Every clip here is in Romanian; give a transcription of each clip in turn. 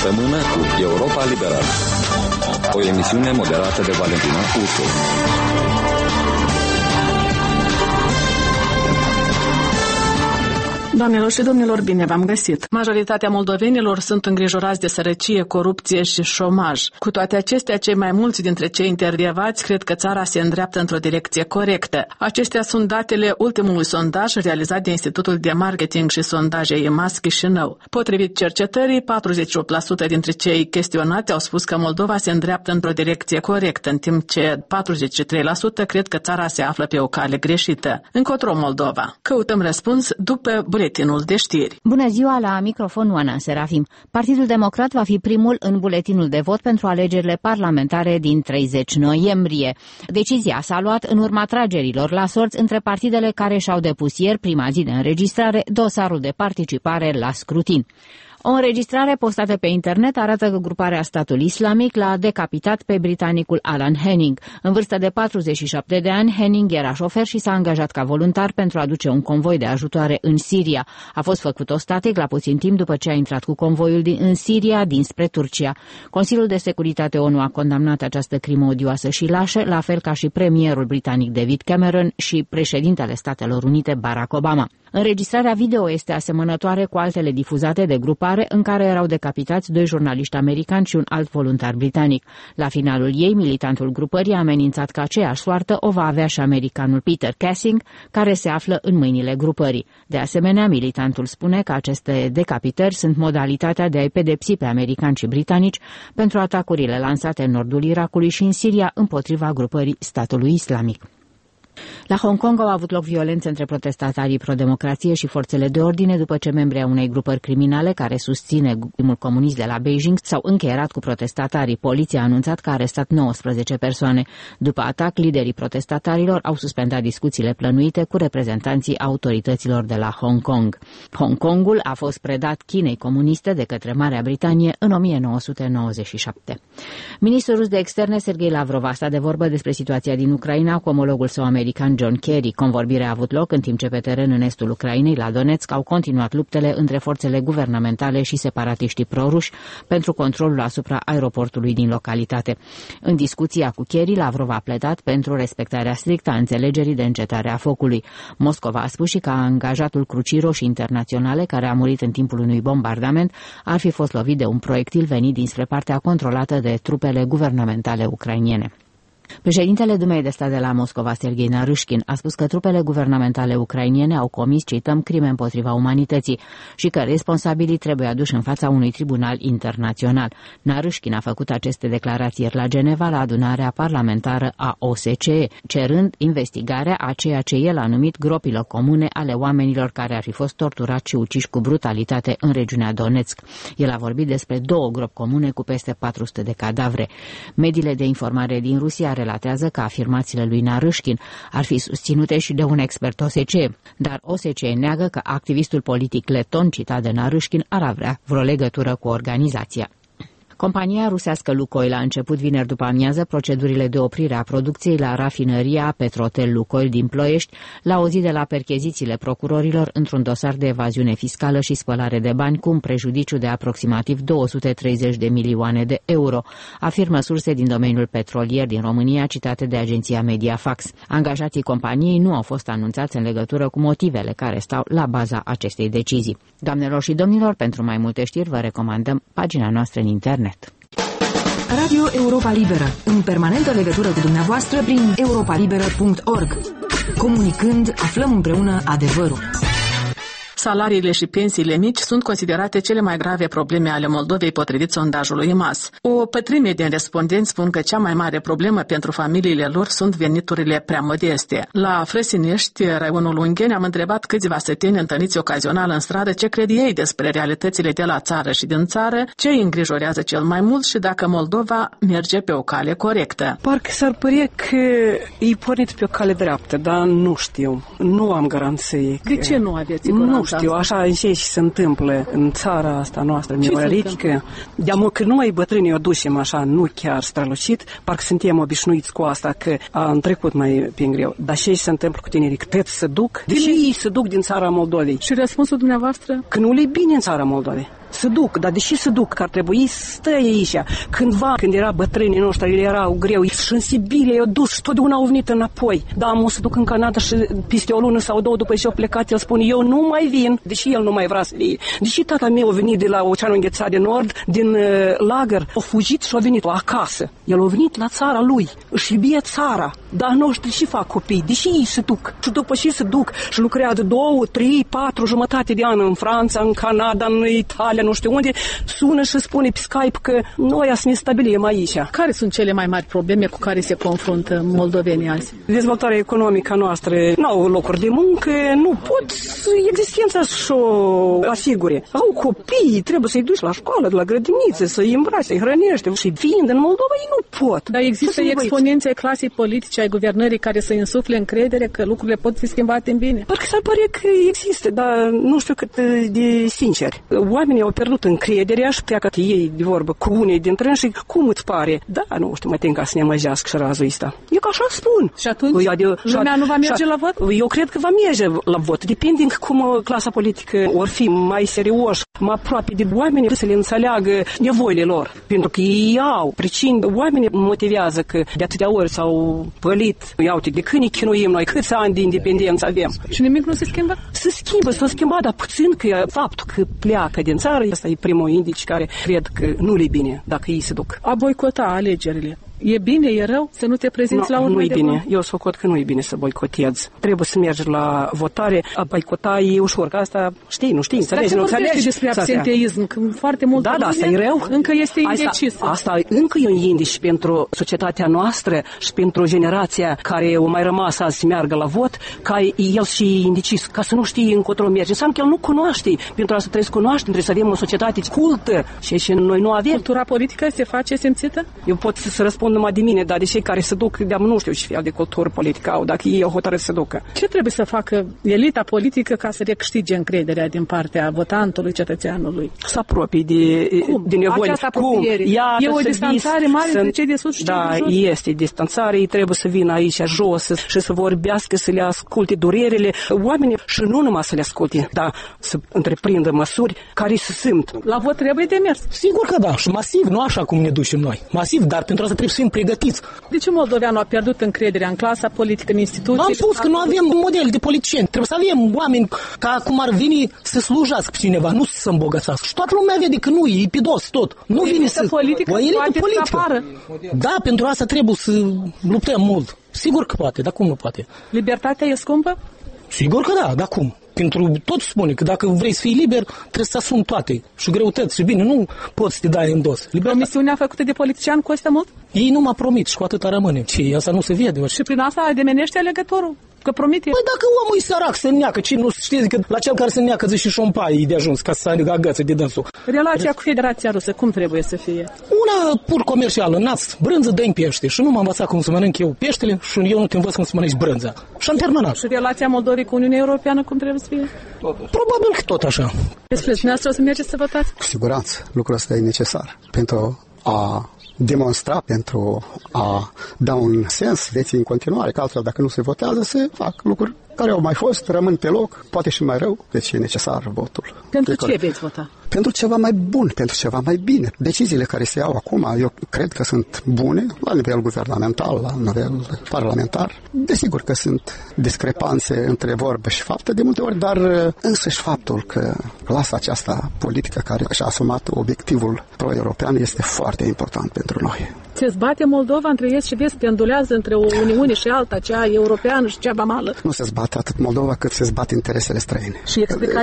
împreună cu Europa Liberală. O emisiune moderată de Valentina Ursu. Doamnelor și domnilor, bine v-am găsit! Majoritatea moldovenilor sunt îngrijorați de sărăcie, corupție și șomaj. Cu toate acestea, cei mai mulți dintre cei intervievați cred că țara se îndreaptă într-o direcție corectă. Acestea sunt datele ultimului sondaj realizat de Institutul de Marketing și Sondaje IMAS Chișinău. Potrivit cercetării, 48% dintre cei chestionați au spus că Moldova se îndreaptă într-o direcție corectă, în timp ce 43% cred că țara se află pe o cale greșită. Încotro Moldova? Căutăm răspuns după buletinul de știri. Bună ziua, la microfon Oana Serafim. Partidul Democrat va fi primul în buletinul de vot pentru alegerile parlamentare din 30 noiembrie. Decizia s-a luat în urma tragerilor la sorți între partidele care și-au depus ieri, prima zi de înregistrare, dosarul de participare la scrutin. O înregistrare postată pe internet arată că gruparea Statul Islamic l-a decapitat pe britanicul Alan Henning. În vârstă de 47 de ani, Henning era șofer și s-a angajat ca voluntar pentru a duce un convoi de ajutoare în Siria. A fost făcut ostatic la puțin timp după ce a intrat cu convoiul în Siria dinspre Turcia. Consiliul de Securitate ONU a condamnat această crimă odioasă și lașă, la fel ca și premierul britanic David Cameron și președintele Statelor Unite Barack Obama. Înregistrarea video este asemănătoare cu altele difuzate de grupare în care erau decapitați 2 jurnaliști americani și un alt voluntar britanic. La finalul ei, militantul grupării a amenințat că aceeași soartă o va avea și americanul Peter Cassing, care se află în mâinile grupării. De asemenea, militantul spune că aceste decapitări sunt modalitatea de a-i pedepsi pe americani și britanici pentru atacurile lansate în nordul Irakului și în Siria împotriva grupării Statului Islamic. La Hong Kong au avut loc violențe între protestatarii pro-democrație și forțele de ordine după ce membrii a unei grupări criminale care susține regimul comunist de la Beijing s-au încheierat cu protestatarii. Poliția a anunțat că a arestat 19 persoane. După atac, liderii protestatarilor au suspendat discuțiile plănuite cu reprezentanții autorităților de la Hong Kong. Hong Kongul a fost predat Chinei comuniste de către Marea Britanie în 1997. Ministrul rus de externe Sergei Lavrov a stat de vorbă despre situația din Ucraina cu omologul său american John Kerry. Convorbirea a avut loc în timp ce pe teren în estul Ucrainei, la Donetsk, au continuat luptele între forțele guvernamentale și separatiștii proruși pentru controlul asupra aeroportului din localitate. În discuția cu Kerry, Lavrov a pledat pentru respectarea strictă a înțelegerii de încetare a focului. Moscova a spus și că angajatul Crucii Roșii Internaționale, care a murit în timpul unui bombardament, ar fi fost lovit de un proiectil venit dinspre partea controlată de trupele guvernamentale ucrainene. Președintele Dumei de Stat de la Moscova, Serghei Naryshkin, a spus că trupele guvernamentale ucrainene au comis, cităm, crime împotriva umanității și că responsabilii trebuie aduși în fața unui tribunal internațional. Naryshkin a făcut aceste declarații ieri la Geneva, la adunarea parlamentară a OSCE, cerând investigarea a ceea ce el a numit gropile comune ale oamenilor care ar fi fost torturați și uciși cu brutalitate în regiunea Donetsk. El a vorbit despre 2 gropi comune cu peste 400 de cadavre. Mediile de informare din Rusia relatează că afirmațiile lui Naryshkin ar fi susținute și de un expert OSCE, dar OSCE neagă că activistul politic leton citat de Naryshkin ar avea vreo legătură cu organizația. Compania rusească Lukoil a început vineri după amiază procedurile de oprire a producției la rafinăria Petrotel Lukoil din Ploiești, la o zi de la perchezițiile procurorilor într-un dosar de evaziune fiscală și spălare de bani cu un prejudiciu de aproximativ 230 de milioane de euro, afirmă surse din domeniul petrolier din România citate de agenția Mediafax. Angajații companiei nu au fost anunțați în legătură cu motivele care stau la baza acestei decizii. Doamnelor și domnilor, pentru mai multe știri vă recomandăm pagina noastră în internet. Radio Europa Liberă, în permanentă legătură cu dumneavoastră prin europalibera.org. Comunicând, aflăm împreună adevărul. Salariile și pensiile mici sunt considerate cele mai grave probleme ale Moldovei potrivit sondajului IMAS. O pătrime din respondenți spun că cea mai mare problemă pentru familiile lor sunt veniturile prea modeste. La Frăsinești, raionul Ungheni, am întrebat câțiva săteni întâlniți ocazional în stradă ce cred ei despre realitățile de la țară și din țară, ce îi îngrijorează cel mai mult și dacă Moldova merge pe o cale corectă. Parcă s-ar părea că e pornit pe o cale dreaptă, dar nu știu. Nu am garanții. De ce nu aveți garanții? Nu știu, așa înșe și se întâmplă în țara asta noastră neolitică. De-amă că noi bătrânii o ducem așa, nu chiar strălucit, parcă suntem obișnuiți cu asta, că am trecut mai prin greu. Dar ce se întâmplă cu tinerii? Cât se duc? De ce ei se duc din țara Moldovei? Și răspunsul dumneavoastră? Că nu le-i bine în țara Moldovei. se duc, dar deși se duc, că ar trebui să stai aici. Cândva, când era bătrânii noștri, erau greu, și în Sibilia i-au dus și totdeauna au venit înapoi. Da, am o să duc în Canada și peste o lună sau două după ce au plecat, el spune, eu nu mai vin, deși el nu mai vrea să vie. Deși tata meu a venit de la Oceanul Înghețat de Nord, din lagăr, a fugit și a venit acasă. El a venit la țara lui, își iubie țara, dar noștri și fac copii, deși ei se duc. Și după ce se duc și lucrează 2, 3, 4 jumătate de an în Franța, în Canada, în Italia, nu știu unde, sună și spune pe Skype că noi să ne stabilim aici. Care sunt cele mai mari probleme cu care se confruntă moldovenii azi? Dezvoltarea economică noastră, nu au locuri de muncă, nu pot existența să-o asigure. Au copii, trebuie să-i duci la școală, la grădiniță, să-i îmbraci, să-i hrănește. Și fiind în Moldova, ei nu pot. Dar există exponenții ai clasei politice, ai guvernării care să insufle încredere că lucrurile pot fi schimbate în bine? Parcă s-ar pare că există, dar nu știu cât de sinceri. Oamenii au pierdut încrederea și pleacă ei de vorbă cu unii dintre ei și cum îți pare? Da, nu știu, mai tem ca să ne amăjească și razul ăsta. Eu că așa spun. Și atunci lumea nu va merge la vot? Eu cred că va merge la vot. Depinde cum clasa politică or fi mai serioși, mai aproape de oameni, să le înțeleagă nevoile lor. Pentru că ei au pricini. Oamenii motivează că de atâtea ori s-au pălit. Iau-te, de când ne chinuim noi, câți ani de independență avem. Și nimic nu se schimbă? S-a schimbat, dar puțin că faptul că pleacă din țară, ăsta e primul indici care cred că nu le bine dacă ei se duc. A boicota alegerile. E bine, e rău să nu te prezinți la urmă? Nu e bine. Eu socot că nu e bine să boicotezi. Trebuie să mergi la votare. A boicota e ușor, că asta știi, nu știi, înțelegi, nu înțelegi. Despre absenteism, că foarte mult asta e rău. Încă este indecisă. Asta încă e un indici pentru societatea noastră și pentru generația care o mai rămas azi să meargă la vot, ca el și indecis, ca să nu știi încotro merge. Înseamnă că el nu cunoaște. Pentru asta trebuie să cunoaștem, trebuie să avem o societate cultă și noi nu avem. Cultura politică se face simțită? Eu pot să răspund numai de mine, dar de cei care se duc, nu știu ce fel de cultură politică au, dacă ei au hotărât să se ducă. Ce trebuie să facă elita politică ca să recâștige încrederea din partea votantului, cetățeanului? Să apropie de nevoile. Această apropiere. E o distanțare mare între cei de sus și cei de jos? Da, este distanțare, ei trebuie să vină aici jos și să vorbească, să le asculte durerile oamenii și nu numai să le asculte, dar să întreprindă măsuri care să simt. La vot trebuie de mers? Sigur că da, și masiv, nu așa cum ne ducem noi. Masiv, dar pentru asta trebuie să fim pregătiți. De ce moldoveanul a pierdut încrederea în clasa politică, în instituții? Am spus că nu avem un model de politicieni. Trebuie să avem oameni ca cum ar veni să slujească pe cineva, nu să se îmbogățească. Și toată lumea vede că nu e pidos tot. Nu vine să... o elită politică. Da, pentru asta trebuie să luptăm mult. Sigur că poate, dar cum nu poate? Libertatea e scumpă? Sigur că da, dar cum? Pentru tot spune că dacă vrei să fii liber, trebuie să asumi toate. Și greutăți și bine, nu poți să te dai în dos. Promisiunea făcută de politician costă mult? Ei nu m-a promit și cu atâta rămâne. Ce, asta nu se vede. Și prin asta ademenește alegătorul? Că promite. Păi dacă omul e sărac să neacă, ce nu știți că la cel care se neacă zice și șompaie e de ajuns ca să agăță de dânsul. Relația cu Federația Rusă, cum trebuie să fie? Una pur comercială, nați, brânză, dă-mi pește. Și nu m-am învățat cum să mănânc eu peștele și eu nu te învăț cum să mănânci brânza. Și am terminat. Și relația Moldovei cu Uniunea Europeană cum trebuie să fie? Probabil că tot așa. Despre dumneavoastră o să mergeți să votați? Cu siguranță, lucrul ăsta e necesar pentru a demonstra, pentru a da un sens vieții în continuare, că altfel dacă nu se votează, se fac lucruri care au mai fost, rămân pe loc, poate și mai rău, deci e necesar votul. Pentru ce veți vota? Pentru ceva mai bun, pentru ceva mai bine. Deciziile care se iau acum, eu cred că sunt bune la nivel guvernamental, la nivel parlamentar. Desigur că sunt discrepanțe între vorbe și fapte de multe ori, dar însăși faptul că clasa aceasta politică care și-a asumat obiectivul pro-european este foarte important pentru noi. Se zbate Moldova între est și vest, pendulează între o Uniune și alta, cea europeană și cea vamală? Nu se zbate atât Moldova cât se zbate interesele străine. Și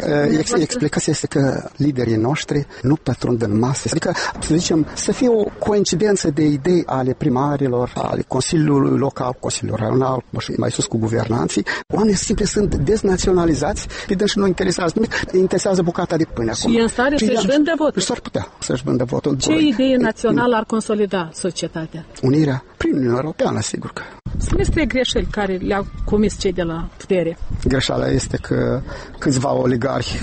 explicația este că liderii noștri nu pătrund în masă. Adică, să zicem, să fie o coincidență de idei ale primarilor, ale Consiliului Local, Consiliul Regional, mai sus cu guvernanții. Oamenii simpli sunt deznaționalizați, pe dâns și nu interesează nimic, interesează bucata de pâine acum. Și e în stare să-și vândă votul. S-ar putea să-și vândă votul. Ce idee națională ar consolida societatea? Unirea prin Uniunea Europeană, sigur că. Spuneți 3 greșeli care le-au comis cei de la putere. Greșeala este că câțiva oligarhi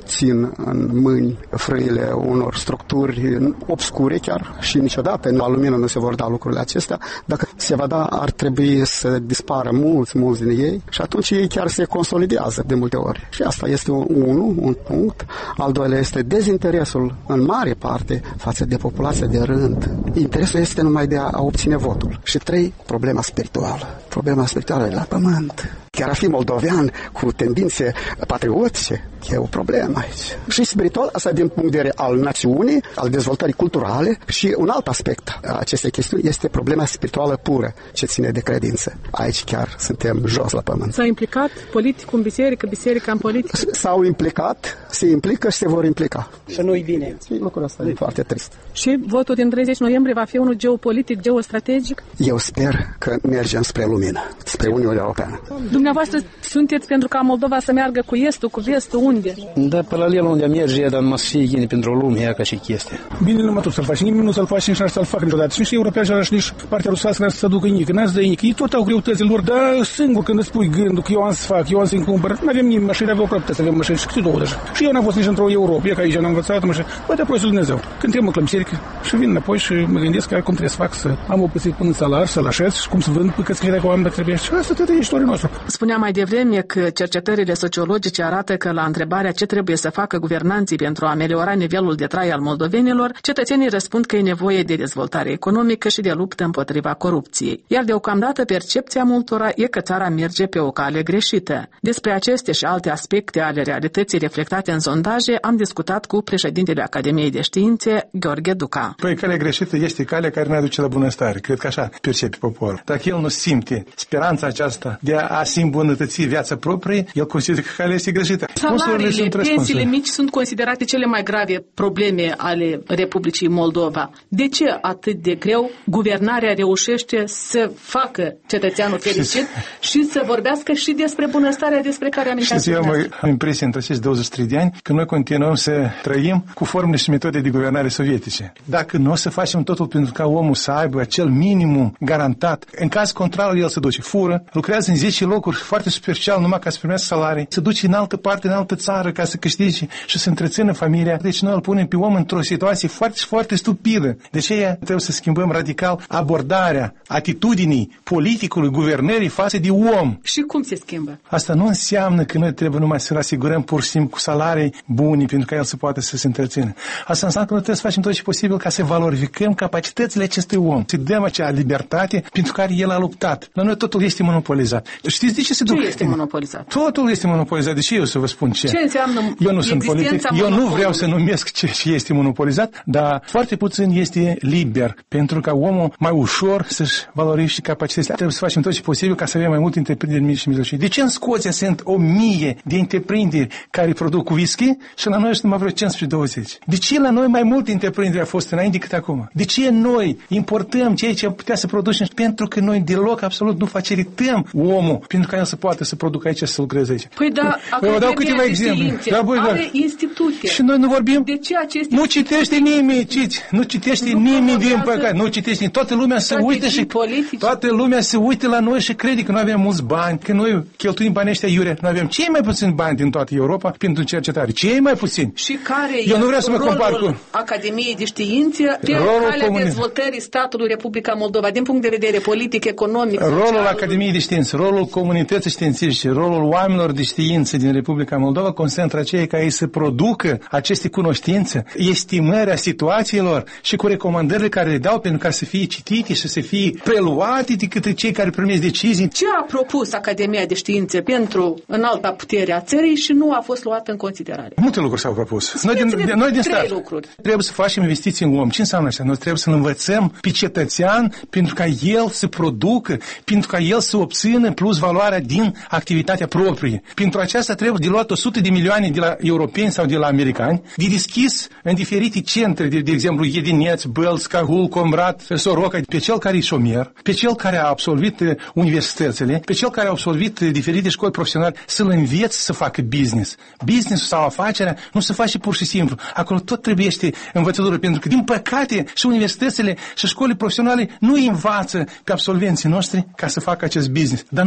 țin în mâini frâile unor structuri obscure chiar și niciodată la lumină nu se vor da lucrurile acestea. Dacă se va da, ar trebui să dispară mulți din ei și atunci ei chiar se consolidează de multe ori. Și asta este un punct. Al doilea este dezinteresul în mare parte față de populația de rând. Interesul este numai de a obține votul. Și 3, problema spirituală. Problema spirituală la pământ. Chiar a fi moldovean cu tendințe patriotice, e o problemă aici. Și spiritual, asta din punct de vedere al națiunii, al dezvoltării culturale și un alt aspect a acestei chestiuni este problema spirituală pură, ce ține de credință. Aici chiar suntem jos la pământ. S-a implicat politicul în biserică, biserica în politică? S-au implicat, se implică și se vor implica. Și nu-i bine. Lucrul ăsta e foarte trist. Și votul din 30 noiembrie va fi unul geopolitic, geostrategic? Eu sper că mergem spre lumină, spre Uniunea Europeană. Dumneavoastră sunteți pentru ca Moldova să meargă cu estul, cu vestul, unde? Da, paralel unde merge, dar nu să fie gine pentru lume, ca și chestie. Bine, numai tu să-l faci, nimeni nu să-l faci, nici n-ar să-l facă niciodată. Și european și nici partea rusească n-ar să se ducă nici, n-ar să dă nici. Ei tot au greutățile lor, dar singur când îți spui gândul că eu am să fac, eu am să-mi cumpăr, n-avem nimeni mașini, aveau proprietăți, avem mașini și câte două deja. Și eu n-am fost nici într-o Europa, e că aici n-am învățat mașini, poate apoi să Dumnezeu. Când trebuie la biserică și vin înapoi și mă gândesc că cum trebuie să fac să am o păsit până salar, să-l așez și cum să vând pe câți crede că oameni trebuie. Și asta tot e istoria noastră. Spunea mai devreme că cercetările sociologice arată că la întrebarea ce trebuie să facă guvernanții pentru a ameliora nivelul de trai al moldovenilor, cetățenii răspund că e nevoie de dezvoltare economică și de luptă împotriva corupției. Iar deocamdată percepția multora e că țara merge pe o cale greșită. Despre aceste și alte aspecte ale realității reflectate în sondaje am discutat cu președintele Academiei de Științe, Gheorghe Duca. Păi calea greșită este calea care ne aduce la bunăstare. Cred că așa percepe poporul. Dacă el nu simte speranța aceasta de a-și îmbunătăți viața proprie, el consideră că calea este greșită. Salariile, pensiile mici sunt considerate cele mai grave probleme ale Republicii Moldova. De ce atât de greu guvernarea reușește să facă cetățeanul fericit și să vorbească și despre bunăstarea despre care am intrat? Eu am impresia între acești 23 de ani că noi continuăm să trăim cu formule și metode de guvernare sovietice. Dacă nu o să facem totul pentru ca omul să aibă acel minimum garantat, în caz contrar el se duce, fură, lucrează în 10 locuri foarte superficial numai ca să primească salarii, se duce în altă parte, în altă țară ca să câștige și să întrețină familia. Deci noi îl punem pe om într-o situație foarte, foarte stupidă. De aceea trebuie să schimbăm radical abordarea atitudinii politicului, guvernării față de om. Și cum se schimbă? Asta nu înseamnă că noi trebuie numai să-l asigurăm pur și simplu cu salarii bune pentru ca el să poată să se întrețină. Asta înseamnă că noi trebuie să facem tot ce posibil ca să valorificăm capacitățile acestui om, să dăm acea libertate pentru care el a luptat. La noi totul este monopolizat. Știți de ce se duc? Ce este monopolizat? Totul este monopolizat. De ce eu să vă spun ce? Ce înseamnă eu nu sunt politic, eu nu vreau să numesc ce este monopolizat, dar foarte puțin este liber pentru ca omul mai ușor să-și valorifice capacitățile. Trebuie să facem tot ce posibil ca să avem mai multe întreprinderi mici și mijlocii. De ce în Scoția sunt 1000 de întreprinderi care produc whisky și la noi sunt numai vreo 15-20? De ce la noi mai multe întreprinderi au fost înainte decât acum? De ce noi importăm ceea ce putea să producem? Pentru că noi deloc absolut nu facilităm omul pentru ca el să poată să producă aici, să lucreze aici. Păi da, vă dau câteva exemple. Are institute. Și noi nu vorbim. De ce aceste nu citește nimeni, nu citește nimeni din păcate. Nu citește. Toată lumea se uită și toată lumea se uită la noi și crede că noi avem mulți bani, că noi cheltuim banii ăștia iurea. Noi avem cei mai puțini bani din toată Europa pentru cercetare. Cei mai puțini. Și care eu nu vreau să mă compar cu Academiei de Științe pe calea dezvoltării statului Republica Moldova din punct de vedere politic, economic, rolul social. Academiei de Știință, rolul comunității științifice, rolul oamenilor de știință din Republica Moldova constă între aceia ca ei să producă aceste cunoștințe, estimarea situațiilor și cu recomandările care le dau pentru ca să fie citite și să fie preluate de către cei care primesc decizii. Ce a propus Academia de Științe pentru înalta putere a țării și nu a fost luat în considerare? Multe lucruri s-au propus. Noi din stat trebuie să facem investiții în om. Ce înseamnă așa? Noi trebuie să-l învățăm pe cetățean pentru ca el să producă, pentru ca el să obțină plus valoarea din activitatea proprie. Pentru aceasta trebuie de luat 100 de milioane de la europeni sau de la americani, de deschis în diferite centre, de exemplu Iedineț, Bălți, Cahul, Comrat, Soroca, pe cel care e șomier, pe cel care a absolvit universitățile, pe cel care a absolvit diferite școli profesionale, să-l înveți să facă business. Business sau afacerea nu se face pur și simplu. Acolo tot trebuie învățătură, pentru că, din păcate, și universitățile și școlile profesionale nu învață pe absolvenții noștri ca să facă acest business. Dar noi avem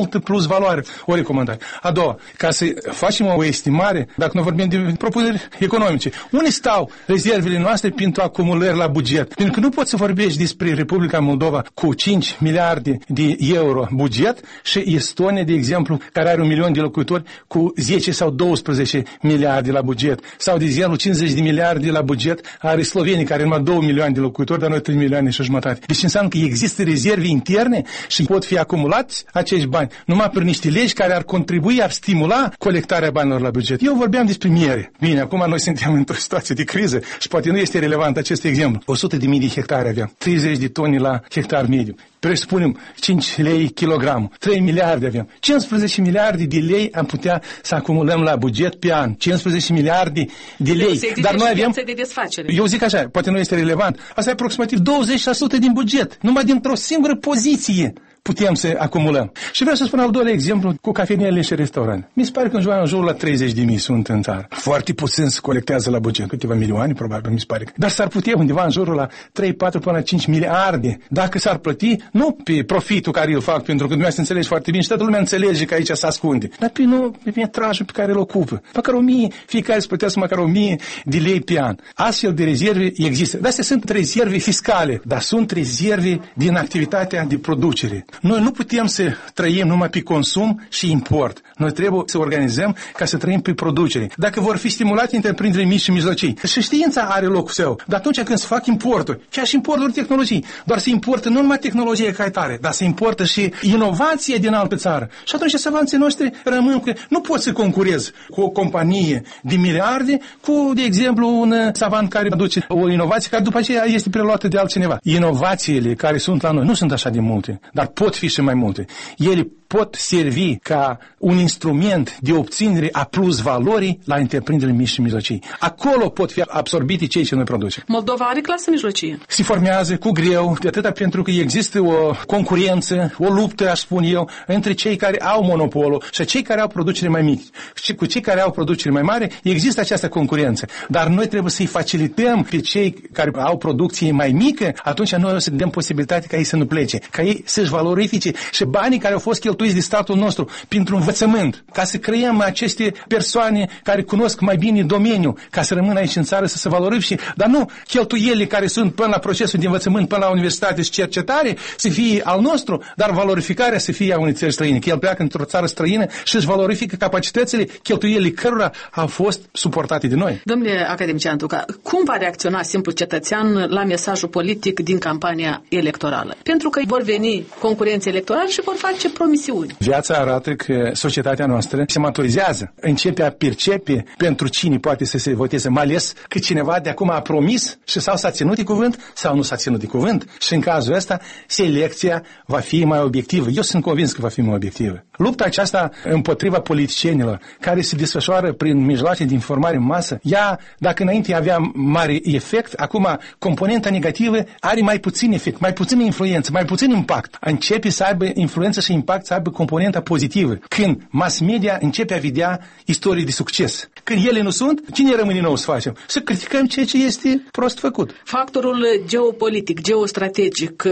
multă plus valoare. O recomandare. A doua, ca să facem o estimare, dacă nu vorbim de propuneri economice, unde stau rezervele noastre pentru acumulări la buget? Pentru că nu poți să vorbești despre Republica Moldova cu 5 miliarde de euro buget și Estonia, de exemplu, care are 1 milion de locuitori cu 10 sau 12 miliarde la buget. Sau, de exemplu, 50 de miliarde la buget are Slovenia, care are numai 2 milioane de locuitori, dar noi 3 milioane și jumătate. Deci înseamnă că există rezerve interne și pot fi acumulați acești bani numai prin niște legi care ar contribui, ar stimula colectarea banilor la buget. Eu vorbeam despre miere. Bine, acum noi suntem într-o situație de criză și poate nu este relevant acest exemplu. 100.000 de hectare aveam, 30 de tone la hectar mediu. Presupunem 5 lei kilogramul, 3 miliarde avem. 15 miliarde de lei am putea să acumulăm la buget pe an. 15 miliarde de lei. Dar noi avem... de desfacere. Eu zic așa, poate nu este relevant. Asta e aproximativ 20% din buget. Numai dintr-o singură poziție putem să acumulăm. Și vreau să spun al doilea exemplu cu cafenele și restaurante. Mi se pare că în jurul la 30.000 sunt în țară. Foarte puțin se colectează la buget, câteva milioane, probabil, mi se pare. Dar s-ar putea undeva în jurul la 3, 4 până la 5 miliarde, dacă s-ar plăti, nu pe profitul care îl fac, pentru că dumneavoastră înțelegi foarte bine și toată lumea înțelege că aici se ascunde, dar pe metrajul pe care îl ocupă. Măcar 1.000, fiecare să plătească măcar 1.000 de lei pe an. Astfel de rezerve există. Dar astea sunt rezerve fiscale, dar sunt rezerve din activitatea de producere. Noi nu putem să trăim numai pe consum și import. Noi trebuie să organizăm ca să trăim pe producere. Dacă vor fi stimulate întreprinderile mici și mijlocii, și știința are locul său. Dar atunci când se fac importuri, chiar și importuri tehnologii, doar se importă nu numai tehnologie ca atare, dar se importă și inovație din altă țară. Și atunci savanții noștri rămân că nu poți să concurezi cu o companie de miliarde cu, de exemplu, un savant care aduce o inovație care după aceea este preluată de altcineva. Inovațiile care sunt la noi nu sunt așa de multe, dar pot fi și mai multe. Ele pot servi ca un instrument de obținere a plus valorii la întreprinderile mici și mijlocii. Acolo pot fi absorbite cei ce noi producem. Moldova are clasă mijlocie. Se formează cu greu, de atâta pentru că există o concurență, o luptă, aș spune eu, între cei care au monopolul și cei care au producere mai mici. Și cu cei care au producere mai mare există această concurență. Dar noi trebuie să-i facilităm pe cei care au producție mai mică, atunci noi o să dăm posibilitatea ca ei să nu plece, ca ei să-și valorifice și banii care au fost cheltuiți de statul nostru pentru învățământ, ca să creăm aceste persoane care cunosc mai bine domeniul, ca să rămână aici în țară să se valorifice, dar nu cheltuielile care sunt până la procesul de învățământ, până la universitate și cercetare să fie al nostru, dar valorificarea să fie a unei țări străine, că el pleacă într-o țară străină și își valorifică capacitățile, cheltuielile cărora au fost suportate de noi. Domnule academician Tuca, cum va reacționa simplu cetățean la mesajul politic din campania electorală? Pentru că vor veni concurenți electorali și vor face promisiuni. Viața arată că societatea noastră se maturizează, începe a percepe pentru cine poate să se voteze, mai ales că cineva de acum a promis și sau s-a ținut de cuvânt sau nu s-a ținut de cuvânt și în cazul ăsta selecția va fi mai obiectivă. Eu sunt convins că va fi mai obiectivă. Lupta aceasta împotriva politicienilor care se desfășoară prin mijloace de informare în masă, ea, dacă înainte avea mare efect, acum componenta negativă are mai puțin efect, mai puțină influență, mai puțin impact. Începe să aibă influență și impact, să aibă componenta pozitivă. Când mass media începe a vedea istorii de succes. Când ele nu sunt, cine rămâne nou să facem? Să criticăm ceea ce este prost făcut. Factorul geopolitic, geostrategic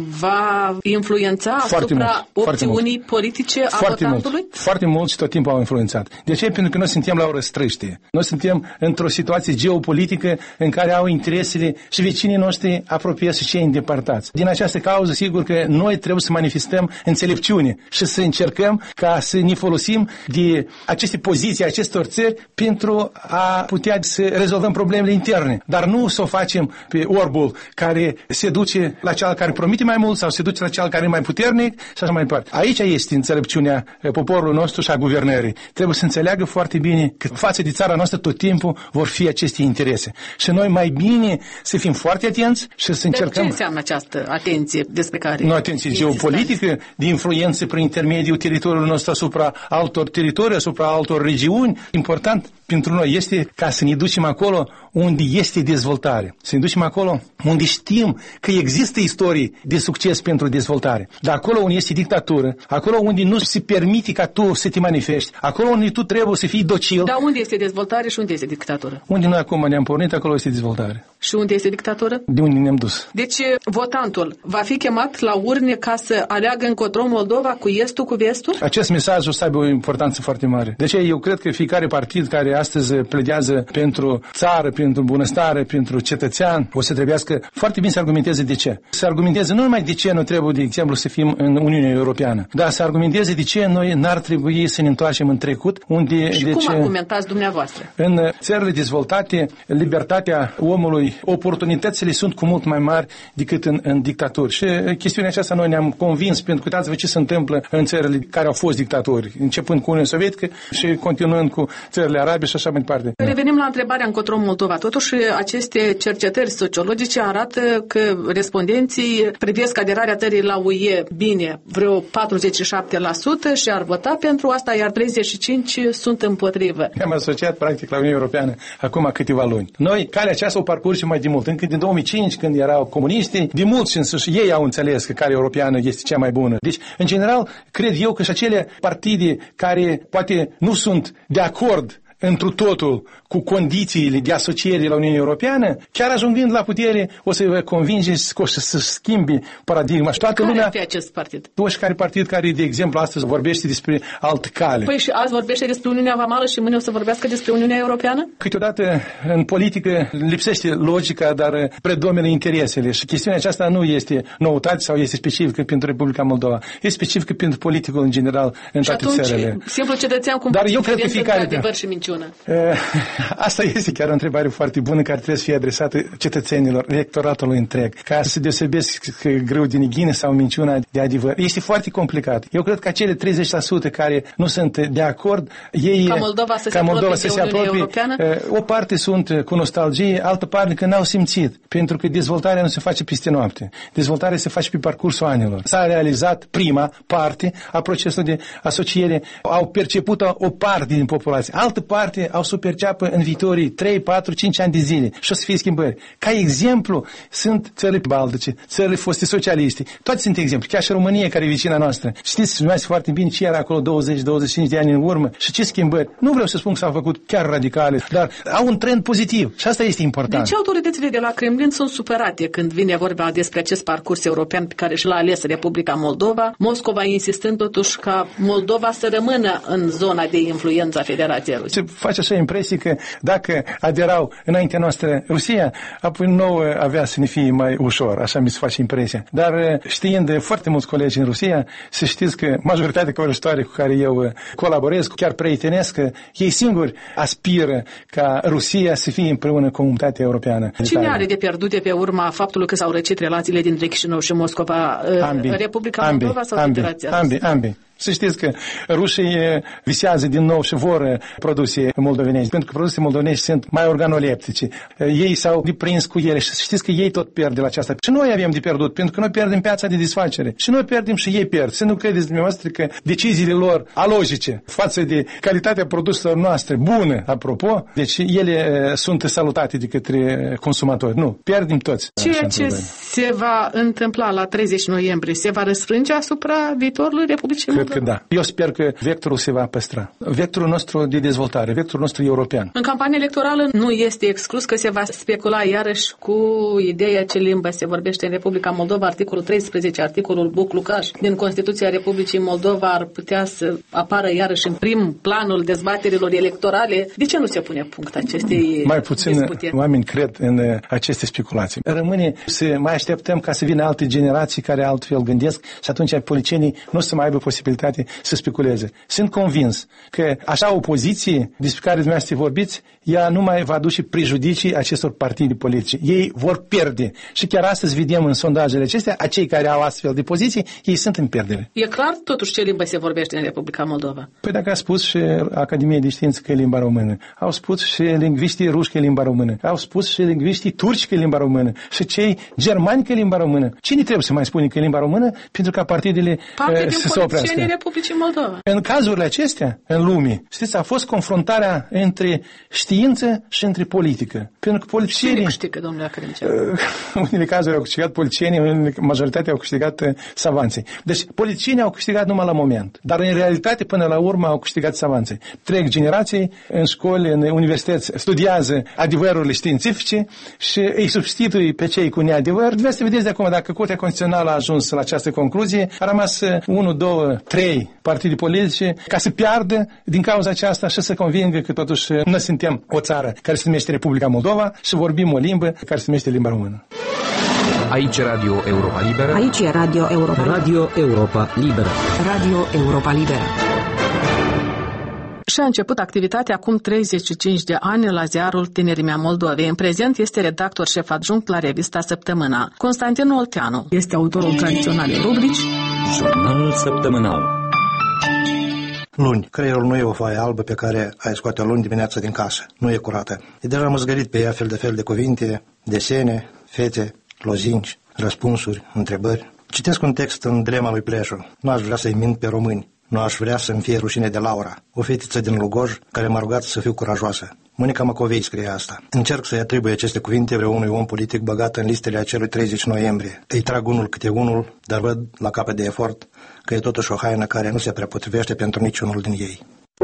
va influența asupra opțiunii politice a votantului? Foarte mult și tot timpul au influențat. De ce? Pentru că noi suntem la o răstrăștie. Noi suntem într-o situație geopolitică în care au interesele și vecinii noștri apropiați și cei îndepărtați. Din această cauză, sigur că noi trebuie să manifestăm înțelepciune și să încercăm ca să ne folosim de aceste poziții acestor țări pentru a putea să rezolvăm problemele interne. Dar nu să o facem pe orbul care se duce la cel care promite mai mult sau se duce la cel care e mai puternic și așa mai departe. Aici este înțelepciunea poporului nostru și a guvernării. Trebuie să înțeleagă foarte bine că față de țara noastră tot timpul vor fi aceste interese. Și noi mai bine să fim foarte atenți și să încercăm... Ce înseamnă această atenție despre care... Nu atenție geopolitică, de influență prin intermediul teritoriului nostru asupra altor teritorii, asupra altor regiuni. Important pentru noi este ca să ne ducem acolo unde este dezvoltare. Să ne ducem acolo unde știm că există istorii de succes pentru dezvoltare. Dar acolo unde este dictatură, acolo unde nu se permite ca tu să te manifesti, acolo unde tu trebuie să fii docil. Dar unde este dezvoltare și unde este dictatură? Unde noi acum ne-am pornit, acolo este dezvoltare. Și unde este dictatură? De unde ne-am dus. Deci votantul va fi chemat la urne ca să aleagă încotro Moldova cu estul, cu vestul? Acest mesaj o să aibă o importanță foarte mare. De ce eu cred că fiecare partid care astăzi pledează pentru țară, pentru bunăstare, pentru cetățean, o să trebuiască foarte bine să argumenteze de ce. Să argumenteze nu numai de ce nu trebuie, de exemplu, să fim în Uniunea Europeană, dar să argumenteze de ce noi n-ar trebui să ne întoarcem în trecut. Unde, și cum argumentați dumneavoastră? În țările dezvoltate, libertatea omului, oportunitățile sunt cu mult mai mari decât în dictaturi. Și chestiunea aceasta noi ne-am convins, pentru că uitați-vă ce se întâmplă în țările care au fost dictaturi, începând cu Uniunea Sovietică și continuând cu țările arabe și așa mai departe. Revenim la întrebarea încotro Moldova. Totuși, aceste cercetări sociologice arată că respondenții privesc aderarea țării la UE bine, vreo 47% și ar vota pentru asta, iar 35% sunt împotrivă. Am asociat practic la Uniunea Europeană acum câteva luni. Noi, calea aceasta o parcurgem mai de mult. Încă din 2005, când erau comuniștii, de mult și însuși ei au înțeles că calea europeană este cea mai bună. Deci, în general, cred eu că și acele partide care poate nu sunt de acord întru totul cu condițiile de asociere la Uniunea Europeană, chiar ajungând la putere, o să vă convingeți că o să schimbi paradigma. Și toată lumea... Care ar fi acest partid? Oricare partid care, de exemplu, astăzi vorbește despre altă cale. Păi și azi vorbește despre Uniunea Vamală și mâine o să vorbească despre Uniunea Europeană? Câteodată, în politică, lipsește logica, dar predomină interesele. Și chestiunea aceasta nu este noutate sau este specifică pentru Republica Moldova. Este specifică pentru politicul în general în toate țările. Și atunci, simplu cetățean, cum dar eu cred că fiecare adevăr și minciună? Asta este chiar o întrebare foarte bună care trebuie să fie adresată cetățenilor, electoratului întreg, ca să se deosebesc grâu din neghină sau minciuna de adevăr. Este foarte complicat. Eu cred că acele 30% care nu sunt de acord, ei, ca Moldova să se apropie, o parte sunt cu nostalgie, altă parte că n-au simțit, pentru că dezvoltarea nu se face peste noapte. Dezvoltarea se face pe parcursul anilor. S-a realizat prima parte a procesului de asociere, au perceput o parte din populație, altă parte au să perceapă în viitorii 3, 4, 5 ani de zile și o să fie schimbări. Ca exemplu, sunt țările baltice, țările foste socialiste, toate sunt exemple, chiar și România, care e vicina noastră. Știți foarte bine ce era acolo 20-25 de ani în urmă și ce schimbări. Nu vreau să spun că s-au făcut chiar radicale, dar au un trend pozitiv și asta este important. De ce autoritățile de la Kremlin sunt supărate când vine vorba despre acest parcurs european pe care și l-a ales Republica Moldova, Moscova insistând totuși ca Moldova să rămână în zona de influență a Federației Rusiei? Se face așa impresie că dacă aderau înaintea noastră Rusia, apoi nouă avea să ne fie mai ușor, așa mi se face impresia. Dar știind foarte mulți colegi în Rusia, să știți că majoritatea covârșitoare cu care eu colaborez, chiar prietenesc, că ei singuri aspiră ca Rusia să fie împreună cu comunitatea europeană. Cine are de pierdut de pe urma faptului că s-au răcit relațiile dintre Chișinău și Moscova? Republica Moldova sau Federația Rusă? Ambii. Să știți că rușii visează din nou și vor produse moldovenești, pentru că produsele moldovenești sunt mai organoleptice. Ei s-au deprins cu ele și să știți că ei tot pierd de la aceasta. Și noi avem de pierdut, pentru că noi pierdem piața de desfacere. Și noi pierdem și ei pierd. Să nu credeți dumneavoastră că deciziile lor alogice față de calitatea produselor noastre, bună, apropo, deci ele sunt salutate de către consumatori. Nu, pierdem toți. Ceea ce se va întâmpla la 30 noiembrie se va răsfrânge asupra viitorului Republicii Moldova? Că da. Eu sper că vectorul se va păstra. Vectorul nostru de dezvoltare, vectorul nostru european. În campania electorală nu este exclus că se va specula iarăși cu ideea ce limbă se vorbește în Republica Moldova. Articolul 13, articolul Buclucaș din Constituția Republicii Moldova ar putea să apară iarăși în prim planul dezbaterilor electorale. De ce nu se pune punct acestei mai puțin dispute? Oameni cred în aceste speculații. Rămâne să mai așteptăm ca să vină alte generații care altfel gândesc și atunci politicienii nu o să mai aibă posibilitatea să speculeze. Sunt convins că așa o poziție despre care dumneavoastră vorbiți, ea nu mai va aduce prejudicii acestor partide politice. Ei vor pierde. Și chiar astăzi vedem în sondajele acestea, acei care au astfel de poziții, ei sunt în pierdere. E clar totuși ce limbă se vorbește în Republica Moldova? Păi dacă a spus și Academia de Știință că e limba română, au spus și lingviștii ruși că e limba română, au spus și lingviștii turci că e limba română și cei germani că e limba română. Cine trebuie să mai spune că e limba română? Pentru ca partidele să se oprească. Republicii Moldova. În cazurile acestea, în lume, știți, a fost confruntarea între știință și între politică. Pentru că politicienii... Cine câștigă, domnule Academician? Unele cazuri au câștigat politicienii, majoritatea au câștigat savanții. Deci politicienii au câștigat numai la moment. Dar în realitate, până la urmă, au câștigat savanții. Trec generații în școli, în universități, studiază adevărurile științifice și îi substitui pe cei cu neadevăr. Vreau să vedeți de acum dacă Curtea Constituțională a ajuns la această concluzie. A rămas 1, 2, 3 partide politice ca să piardă din cauza aceasta și să convingă că totuși noi suntem o țară care se numește Republica Moldova și vorbim o limbă care se numește limba română. Aici Radio Europa Liberă. Aici e Radio Europa. Radio Europa Liberă. Radio Europa Liberă. Și a început activitatea acum 35 de ani la ziarul Tinerimea Moldovei. În prezent este redactor șef adjunct la revista Săptămâna. Constantin Olteanu este autorul tradiționalei rubrici Jurnalul Săptămânal. Luni. Creierul nu e o foaie albă pe care ai scoate-o luni dimineața din casă. Nu e curată. E deja măzgărit pe ea fel de cuvinte, desene, fete, lozinci, răspunsuri, întrebări. Citesc un text în dilema lui Pleșu. Nu aș vrea să-i mint pe români. Nu aș vrea să-mi fie rușine de Laura, o fetiță din Lugoj care m-a rugat să fiu curajoasă. Monica Macovei scrie asta. Încerc să-i atribui aceste cuvinte vreunui om politic băgat în listele acelui 30 noiembrie. Îi trag unul câte unul, dar văd la capăt de efort că e totuși o haină care nu se prea potrivește pentru niciunul din ei.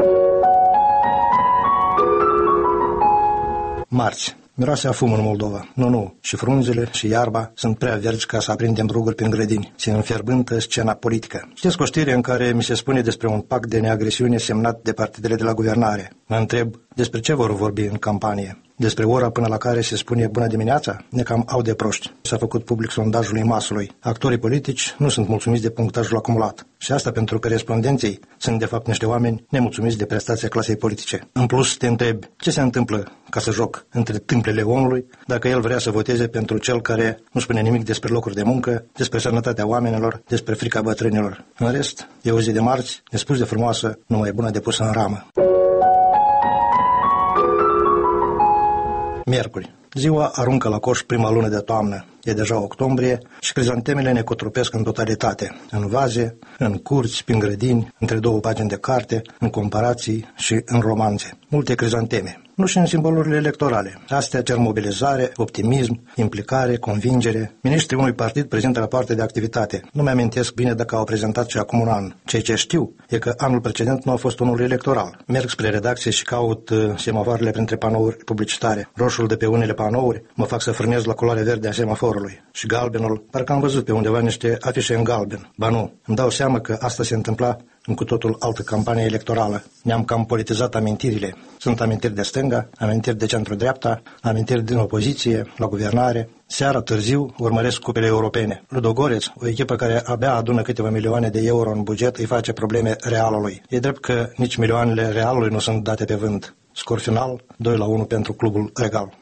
Marți. Miroase a fum în Moldova. Nu. Și frunzele și iarba sunt prea verzi ca să aprindem ruguri prin grădini. Se înfierbântă scena politică. Știți o știre în care mi se spune despre un pact de neagresiune semnat de partidele de la guvernare. Mă întreb, despre ce vor vorbi în campanie? Despre ora până la care se spune bună dimineața? Ne cam au de proști. S-a făcut public sondajul IMAS-ului. Actorii politici nu sunt mulțumiți de punctajul acumulat. Și asta pentru că respondenții sunt de fapt niște oameni nemulțumiți de prestația clasei politice. În plus, te întrebi, ce se întâmplă ca să joc între tâmplele omului dacă el vrea să voteze pentru cel care nu spune nimic despre locuri de muncă, despre sănătatea oamenilor, despre frica bătrânilor. În rest, e o zi de marți, nespus de frumoasă, numai bună de pusă în ramă. Miercuri. Ziua aruncă la coș prima lună de toamnă. E deja octombrie și crizantemele ne cotropesc în totalitate. În vaze, în curți, prin grădini, între două pagini de carte, în comparații și în romanțe. Multe crizanteme. Nu și în simbolurile electorale. Astea cer mobilizare, optimism, implicare, convingere. Miniștrii unui partid prezintă rapoarte de activitate. Nu mi-amintesc bine dacă au prezentat și acum un an. Ceea ce știu e că anul precedent nu a fost unul electoral. Merg spre redacție și caut semafoarele printre panouri publicitare. Roșul de pe unele panouri mă fac să frânez la culoarea verde a semaforului. Și galbenul, parcă am văzut pe undeva niște afișe în galben. Ba nu, îmi dau seama că asta se întâmpla în cu totul altă campanie electorală. Ne-am cam politizat amintirile. Sunt amintiri de stânga, amintiri de centru-dreapta, amintiri din opoziție, la guvernare. Seara târziu urmăresc cupele europene. Ludogoreț, o echipă care abia adună câteva milioane de euro în buget, îi face probleme Realului. E drept că nici milioanele Realului nu sunt date pe vânt. Scor final, 2-1 pentru clubul Regal.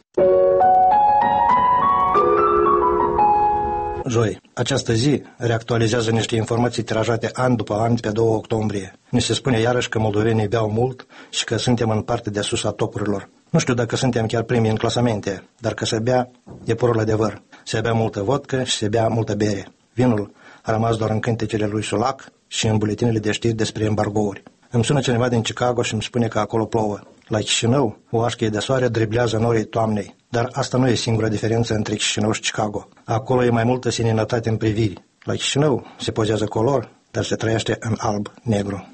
Joi. Această zi reactualizează niște informații tirajate an după an pe 2 octombrie. Ni se spune iarăși că moldovenii beau mult și că suntem în partea de sus a topurilor. Nu știu dacă suntem chiar primii în clasamente, dar că se bea e purul adevăr. Se bea multă vodcă și se bea multă bere. Vinul a rămas doar în cântecele lui Sulac și în buletinele de știri despre embargouri. Îmi sună cineva din Chicago și îmi spune că acolo plouă. La Chișinău, o așchie de soare driblează norii toamnei. Dar asta nu e singura diferență între Chișinău și Chicago. Acolo e mai multă seninătate în priviri. La Chișinău se pozează color, dar se trăiește în alb-negru.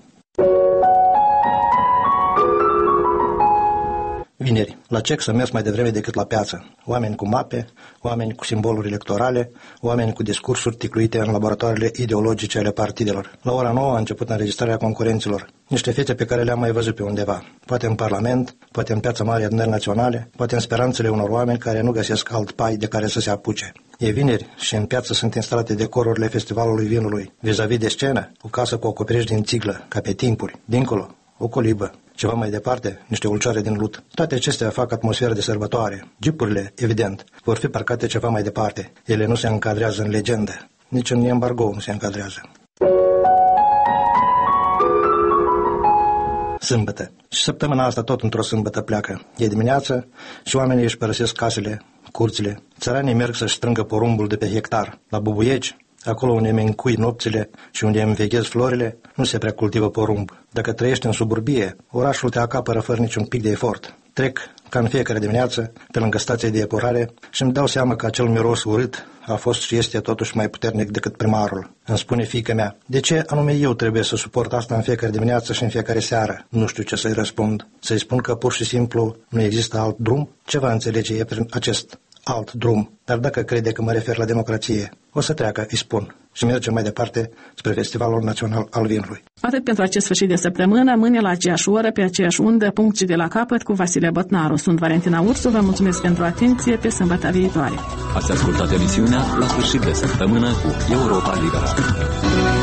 Vineri. La CEC s-a mers mai devreme decât la piață. Oameni cu mape, oameni cu simboluri electorale, oameni cu discursuri ticluite în laboratoarele ideologice ale partidelor. La ora 9 a început înregistrarea concurenților. Niște fete pe care le-am mai văzut pe undeva. Poate în Parlament, poate în Piața Mare Adunări Naționale, poate în speranțele unor oameni care nu găsesc alt pai de care să se apuce. E vineri și în piață sunt instalate decorurile Festivalului Vinului. Vis-a-vis de scenă, o casă cu acoperiș din țiglă, ca pe timpuri. Dincolo, o colibă. Ceva mai departe, niște ulcioare din lut. Toate acestea fac atmosferă de sărbătoare. Jeepurile, evident, vor fi parcate ceva mai departe. Ele nu se încadrează în legendă. Nici în embargo nu se încadrează. Sâmbătă. Și săptămâna asta tot într-o sâmbătă pleacă. E dimineață și oamenii își părăsesc casele, curțile. Țăranii merg să-și strângă porumbul de pe hectar. La Bubuieci, Acolo unde îmi încui nopțile și unde îmi veghez florile, nu se prea cultivă porumb. Dacă trăiești în suburbie, orașul te acapără fără niciun pic de efort. Trec ca în fiecare dimineață pe lângă stația de epurare și îmi dau seama că acel miros urât a fost și este totuși mai puternic decât primarul. Îmi spune fiica mea, de ce anume eu trebuie să suport asta în fiecare dimineață și în fiecare seară? Nu știu ce să-i răspund. Să-i spun că pur și simplu nu există alt drum? Ce va înțelege e prin acest alt drum? Dar dacă crede că mă refer la democrație, o să treacă, îi spun, și mergem mai departe spre Festivalul Național al Vinului. Atât pentru acest sfârșit de săptămână, mâine la aceeași oră, pe aceeași undă, punct și de la capăt, cu Vasile Botnaru. Sunt Valentina Ursu, vă mulțumesc pentru atenție, pe sâmbătă viitoare. Ați ascultat emisiunea La sfârșit de săptămână cu Europa Liberă.